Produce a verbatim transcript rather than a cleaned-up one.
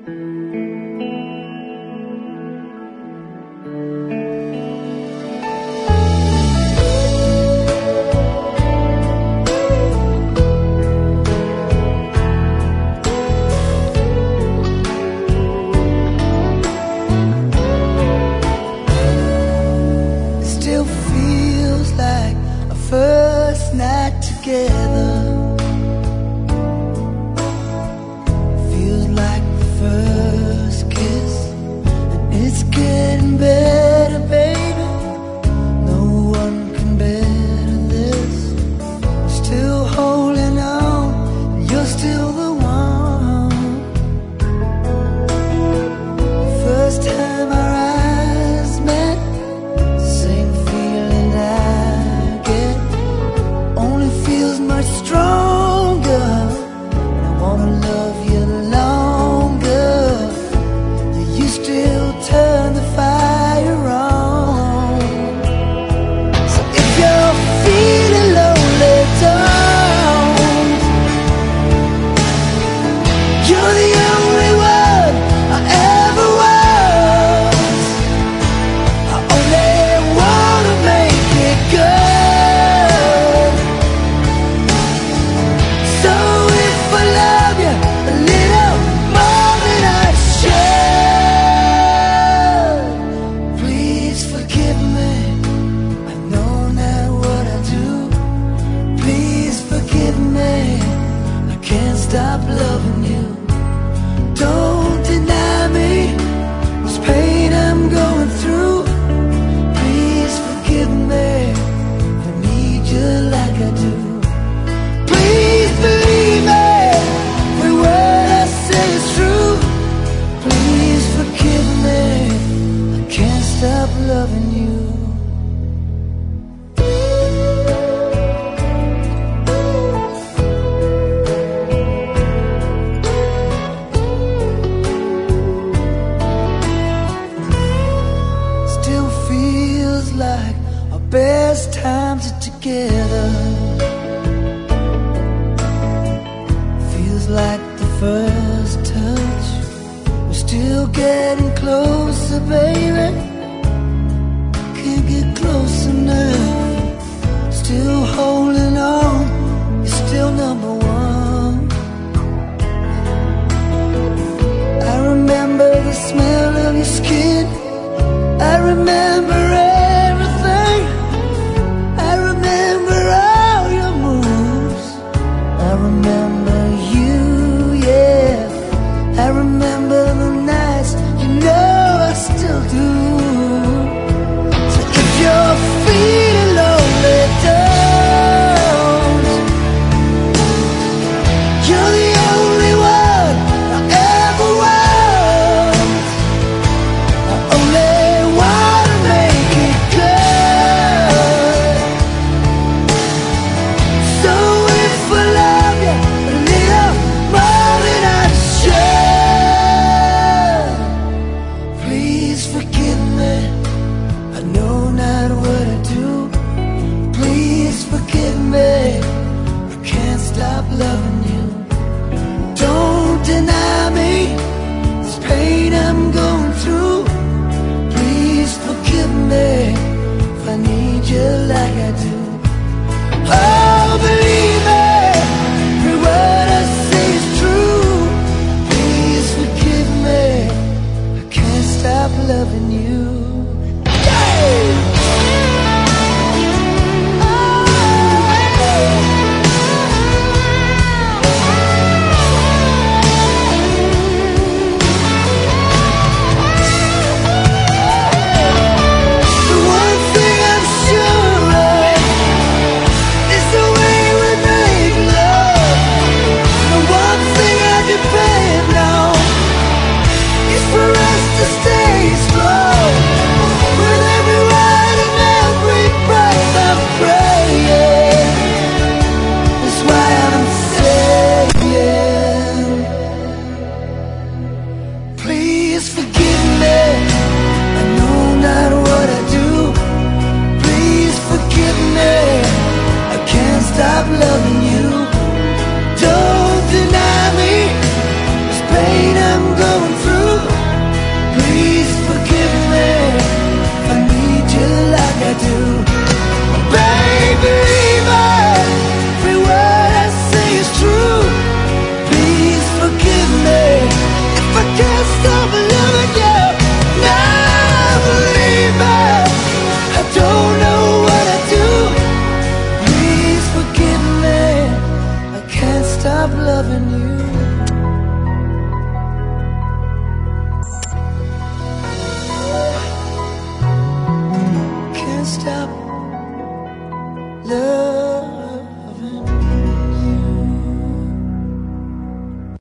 First night together feels like the first kiss, and it's getting better, baby. No one can better this. Still holding on, you're still the one. The first time our eyes met, same feeling I feels much stronger, and I wanna love you longer. You still turn the fire on. So if you're feeling lonely, don't. You're the only one I ever was. I only wanna make it good. Stop loving you. Don't deny me this pain I'm going through. Please forgive me. I need you like I do. Please believe me. Every word I say is true. Please forgive me. I can't stop loving you. Like our best times are together. Feels like the first touch. We're still getting closer, baby. Can't get close enough. Still holding on. You're still number one. I remember the smell of your skin. I remember everything. I remember all your moves. I remember